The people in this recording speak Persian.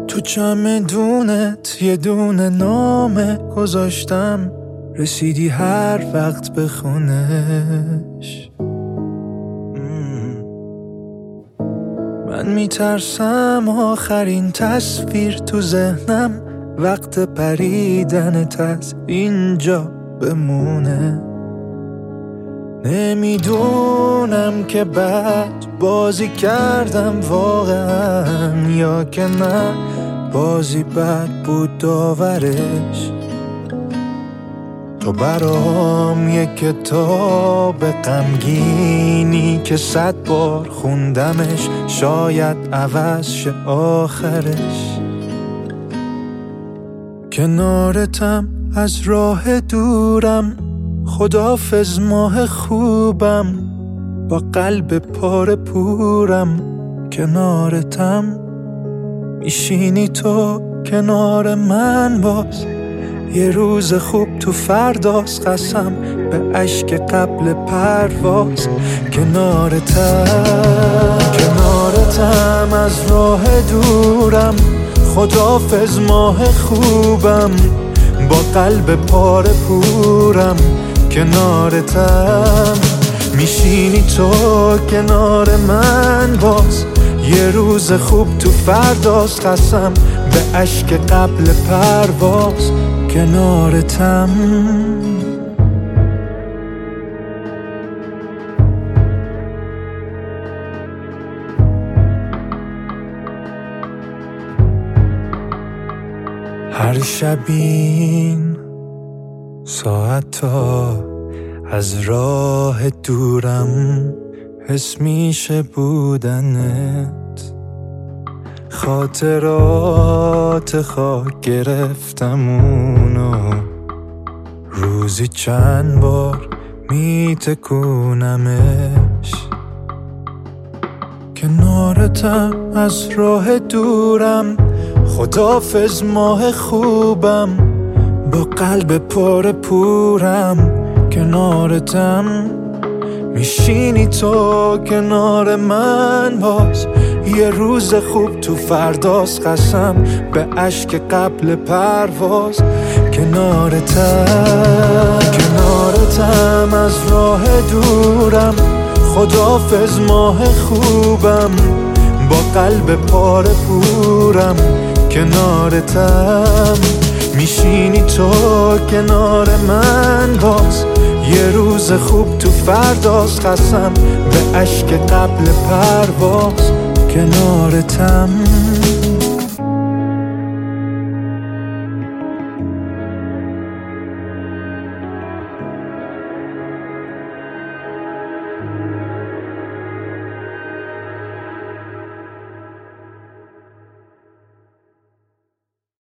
تو چمدونت یه دونه نامه گذاشتم، رسیدی هر وقت بخونش. من میترسم آخرین تصویر تو ذهنم وقت پریدنت از اینجا بمونه. نمیدونم که بد بازی کردم واقعا یا که نه بازی بد بود داورش. تو برام یک کتاب غمگینی که 100 بار خوندمش، شاید عوض شه آخرش. کنارتم از راه دورم، خداحافظ ماه خوبم، با قلب پاره پورم. کنارتم میشینی تو کنار من باز، یه روز خوب تو فرداست، قسم به اشک قبل پرواز. کنارتم از راه دورم، خداحافظ ماه خوبم، با قلب پاره پورم. کنارتم میشینی تو کنار من باز، یه روز خوب تو فرداست، قسم به اشک قبل پرواز. کنارتم هر شب این ساعتا از راه دورم حس میشه بودنت. خاطرات خاک گرفتم اونو، روزی چند بار میتکونمش. کنارتم از راه دورم، خداحافظ ماه خوبم، با قلب پاره پورم. کنارتم میشینی تو کنار من باز، یه روز خوب تو فرداست، قسم به اشک قبل پرواز. کنارتم از راه دورم، خداحافظ ماه خوبم، با قلب پاره پورم. کنارتم میشینی تو کنار من باز، یه روز خوب تو فرداست، قسم به اشک قبل پرواز. کنارتم